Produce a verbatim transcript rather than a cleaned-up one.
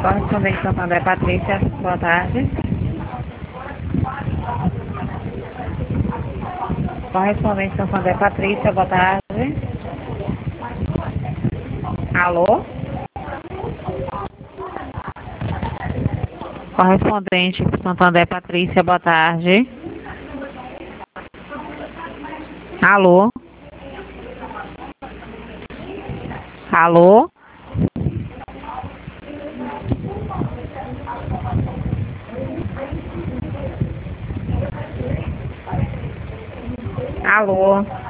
Correspondente Santander, Patrícia, boa tarde. Correspondente Santander, Patrícia, boa tarde. Alô? Correspondente Santander, Patrícia, boa tarde. Alô? Alô? Alô?